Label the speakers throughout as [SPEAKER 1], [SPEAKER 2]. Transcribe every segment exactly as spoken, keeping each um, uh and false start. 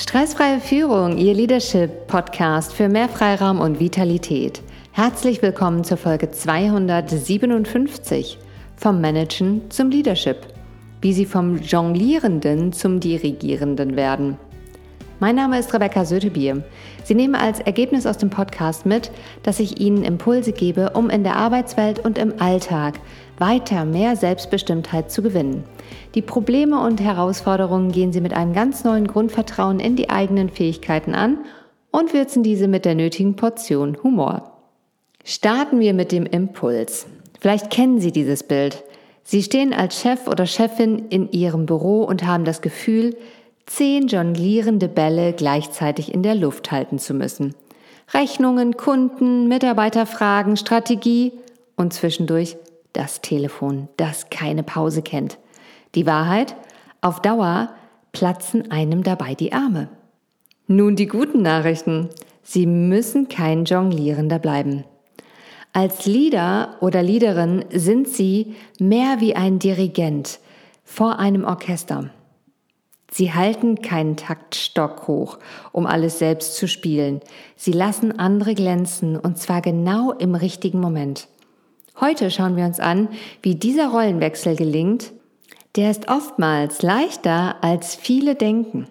[SPEAKER 1] Stressfreie Führung, Ihr Leadership-Podcast für mehr Freiraum und Vitalität. Herzlich willkommen zur Folge zweihundertsiebenundfünfzig vom Managen zum Leadership. Wie Sie vom Jonglierenden zum Dirigierenden werden. Mein Name ist Rebecca Sötebier. Sie nehmen als Ergebnis aus dem Podcast mit, dass ich Ihnen Impulse gebe, um in der Arbeitswelt und im Alltag weiter mehr Selbstbestimmtheit zu gewinnen. Die Probleme und Herausforderungen gehen Sie mit einem ganz neuen Grundvertrauen in die eigenen Fähigkeiten an und würzen diese mit der nötigen Portion Humor. Starten wir mit dem Impuls. Vielleicht kennen Sie dieses Bild. Sie stehen als Chef oder Chefin in Ihrem Büro und haben das Gefühl, zehn jonglierende Bälle gleichzeitig in der Luft halten zu müssen. Rechnungen, Kunden, Mitarbeiterfragen, Strategie und zwischendurch das Telefon, das keine Pause kennt. Die Wahrheit? Auf Dauer platzen einem dabei die Arme. Nun die guten Nachrichten. Sie müssen kein Jonglierender bleiben. Als Leader oder Leaderin sind Sie mehr wie ein Dirigent vor einem Orchester. Sie halten keinen Taktstock hoch, um alles selbst zu spielen. Sie lassen andere glänzen, und zwar genau im richtigen Moment. Heute schauen wir uns an, wie dieser Rollenwechsel gelingt. Der ist oftmals leichter, als viele denken.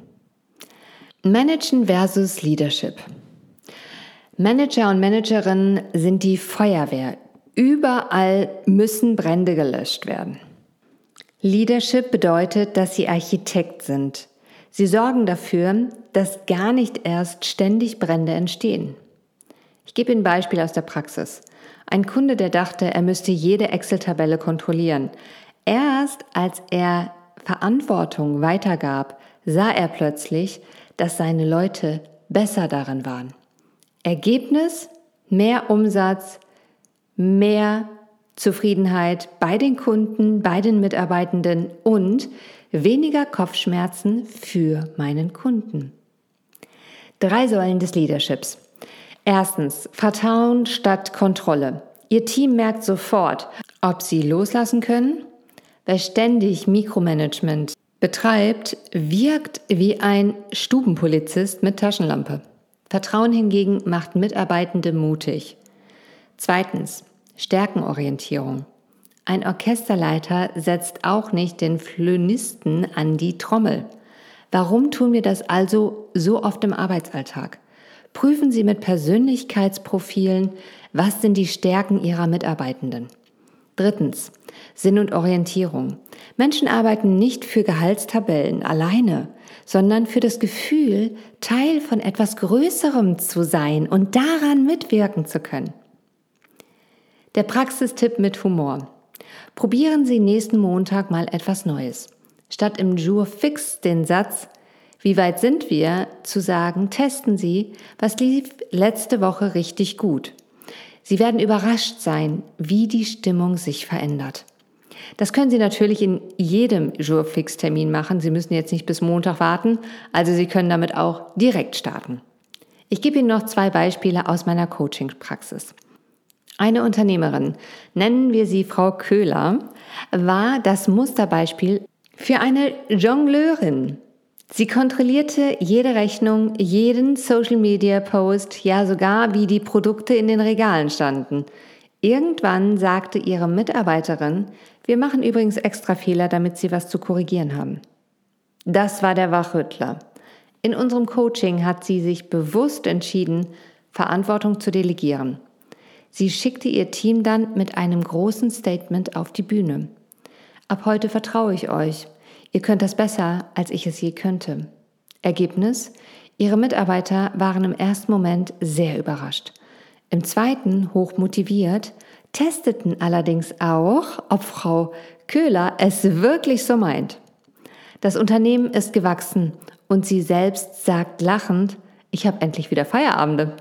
[SPEAKER 1] Managen versus Leadership. Manager und Managerinnen sind die Feuerwehr. Überall müssen Brände gelöscht werden. Leadership bedeutet, dass Sie Architekt sind. Sie sorgen dafür, dass gar nicht erst ständig Brände entstehen. Ich gebe Ihnen ein Beispiel aus der Praxis. Ein Kunde, der dachte, er müsste jede Excel-Tabelle kontrollieren. Erst als er Verantwortung weitergab, sah er plötzlich, dass seine Leute besser darin waren. Ergebnis: mehr Umsatz, mehr Zufriedenheit bei den Kunden, bei den Mitarbeitenden und weniger Kopfschmerzen für meinen Kunden. Drei Säulen des Leaderships. Erstens, Vertrauen statt Kontrolle. Ihr Team merkt sofort, ob Sie loslassen können. Wer ständig Mikromanagement betreibt, wirkt wie ein Stubenpolizist mit Taschenlampe. Vertrauen hingegen macht Mitarbeitende mutig. Zweitens, Stärkenorientierung. Ein Orchesterleiter setzt auch nicht den Flönisten an die Trommel. Warum tun wir das also so oft im Arbeitsalltag? Prüfen Sie mit Persönlichkeitsprofilen, was sind die Stärken Ihrer Mitarbeitenden. Drittens, Sinn und Orientierung. Menschen arbeiten nicht für Gehaltstabellen alleine, sondern für das Gefühl, Teil von etwas Größerem zu sein und daran mitwirken zu können. Der Praxistipp mit Humor. Probieren Sie nächsten Montag mal etwas Neues. Statt im Jour fix den Satz, wie weit sind wir, zu sagen, testen Sie, was lief letzte Woche richtig gut. Sie werden überrascht sein, wie die Stimmung sich verändert. Das können Sie natürlich in jedem Jour-Fix-Termin machen. Sie müssen jetzt nicht bis Montag warten, also Sie können damit auch direkt starten. Ich gebe Ihnen noch zwei Beispiele aus meiner Coaching-Praxis. Eine Unternehmerin, nennen wir sie Frau Köhler, war das Musterbeispiel für eine Jongleurin. Sie kontrollierte jede Rechnung, jeden Social-Media-Post, ja sogar, wie die Produkte in den Regalen standen. Irgendwann sagte ihre Mitarbeiterin, wir machen übrigens extra Fehler, damit Sie was zu korrigieren haben. Das war der Wachrüttler. In unserem Coaching hat sie sich bewusst entschieden, Verantwortung zu delegieren. Sie schickte ihr Team dann mit einem großen Statement auf die Bühne. Ab heute vertraue ich euch. Ihr könnt das besser, als ich es je könnte. Ergebnis: Ihre Mitarbeiter waren im ersten Moment sehr überrascht. Im zweiten hoch motiviert, testeten allerdings auch, ob Frau Köhler es wirklich so meint. Das Unternehmen ist gewachsen und sie selbst sagt lachend, ich habe endlich wieder Feierabende.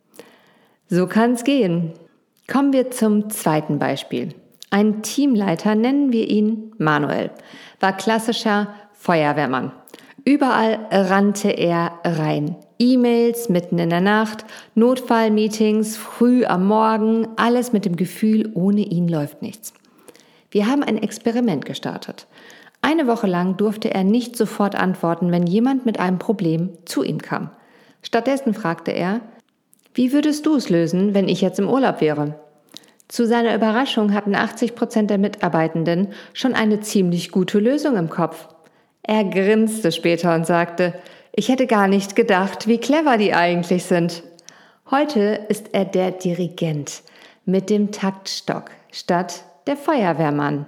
[SPEAKER 1] So kann es gehen. Kommen wir zum zweiten Beispiel. Ein Teamleiter, nennen wir ihn Manuel, war klassischer Feuerwehrmann. Überall rannte er rein. E-Mails mitten in der Nacht, Notfallmeetings früh am Morgen, alles mit dem Gefühl, ohne ihn läuft nichts. Wir haben ein Experiment gestartet. Eine Woche lang durfte er nicht sofort antworten, wenn jemand mit einem Problem zu ihm kam. Stattdessen fragte er, wie würdest du es lösen, wenn ich jetzt im Urlaub wäre? Zu seiner Überraschung hatten achtzig Prozent der Mitarbeitenden schon eine ziemlich gute Lösung im Kopf. Er grinste später und sagte, ich hätte gar nicht gedacht, wie clever die eigentlich sind. Heute ist er der Dirigent mit dem Taktstock statt der Feuerwehrmann.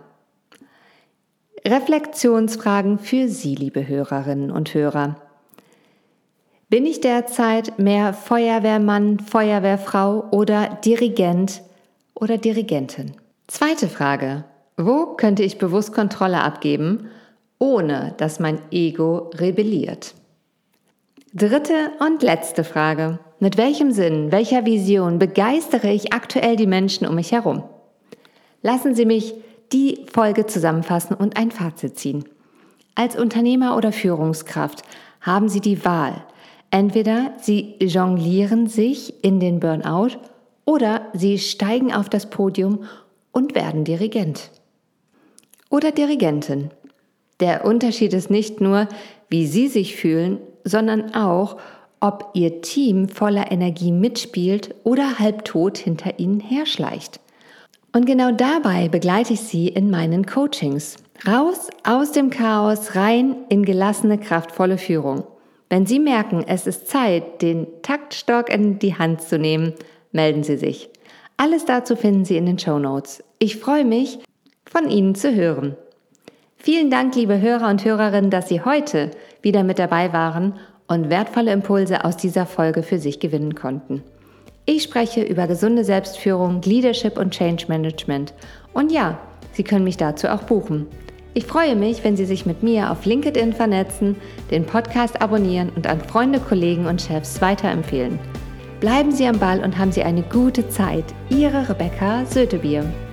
[SPEAKER 1] Reflexionsfragen für Sie, liebe Hörerinnen und Hörer. Bin ich derzeit mehr Feuerwehrmann, Feuerwehrfrau oder Dirigent oder Dirigentin? Zweite Frage. Wo könnte ich bewusst Kontrolle abgeben, ohne dass mein Ego rebelliert? Dritte und letzte Frage. Mit welchem Sinn, welcher Vision begeistere ich aktuell die Menschen um mich herum? Lassen Sie mich die Folge zusammenfassen und ein Fazit ziehen. Als Unternehmer oder Führungskraft haben Sie die Wahl. Entweder Sie jonglieren sich in den Burnout oder Sie steigen auf das Podium und werden Dirigent. Oder Dirigentin. Der Unterschied ist nicht nur, wie Sie sich fühlen, sondern auch, ob Ihr Team voller Energie mitspielt oder halbtot hinter Ihnen herschleicht. Und genau dabei begleite ich Sie in meinen Coachings. Raus aus dem Chaos, rein in gelassene, kraftvolle Führung. Wenn Sie merken, es ist Zeit, den Taktstock in die Hand zu nehmen, melden Sie sich. Alles dazu finden Sie in den Shownotes. Ich freue mich, von Ihnen zu hören. Vielen Dank, liebe Hörer und Hörerinnen, dass Sie heute wieder mit dabei waren und wertvolle Impulse aus dieser Folge für sich gewinnen konnten. Ich spreche über gesunde Selbstführung, Leadership und Change Management. Und ja, Sie können mich dazu auch buchen. Ich freue mich, wenn Sie sich mit mir auf LinkedIn vernetzen, den Podcast abonnieren und an Freunde, Kollegen und Chefs weiterempfehlen. Bleiben Sie am Ball und haben Sie eine gute Zeit. Ihre Rebecca Sötebier.